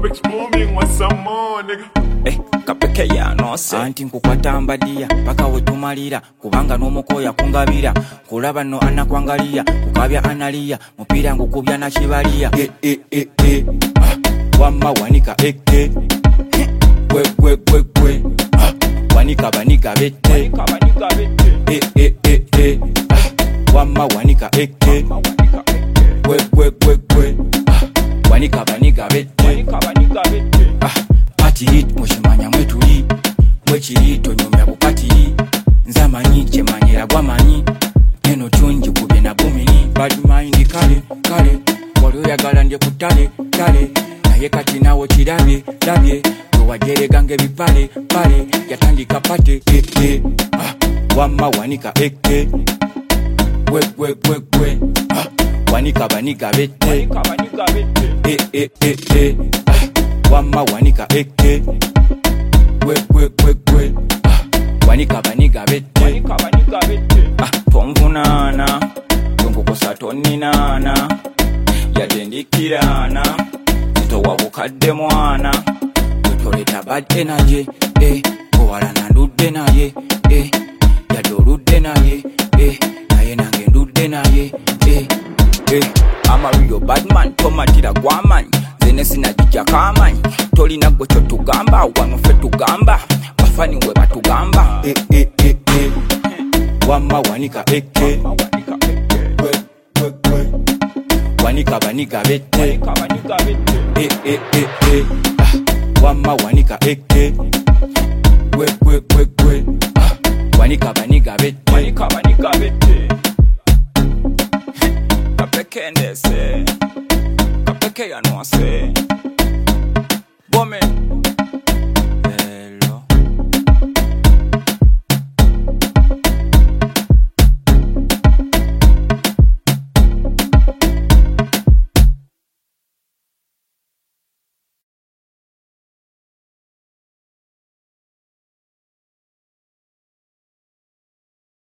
Rich booming want some more, nigga. Kapeke ya nose anti nkukwata mbadiya paka wetumalira kubanga n'omukoya kungabira kulaba no anakwangalia kukabya analiya mupira ngukubya na kibaliya wamma wanika eke kwe wanika banika bete wamma wanika eke kwe wanika banika bete Pati hit mushimanya mwetuli mwechiri tonyomya bupati nzamanyi chemanyera gwamanyi neno chunji kubye na bumini bad mind kale walioyagala ndye kutale naye kati nawo kirabye towajeregange bipale yatandika pate wamma wanika eke kwe wanika banika bete wamma wanika eke kwe wanika baniga bete tonvunana tonkukosa toninana yatendikirana zitowa bukadde mwana totoleta bad energy owalana ndudde naye yadde oludde naye naye nange ndudde naye amario badman tomatira gwamanyi zene sinajija kamanyi tolina gwe kyo tugamba wano ffe tugamba bafani we batugamba wamma wanika eke kwe wanika baniga bete wamma wanika eke kwe wanika baniga bete kapeke ndese kapeke ya nwase Woman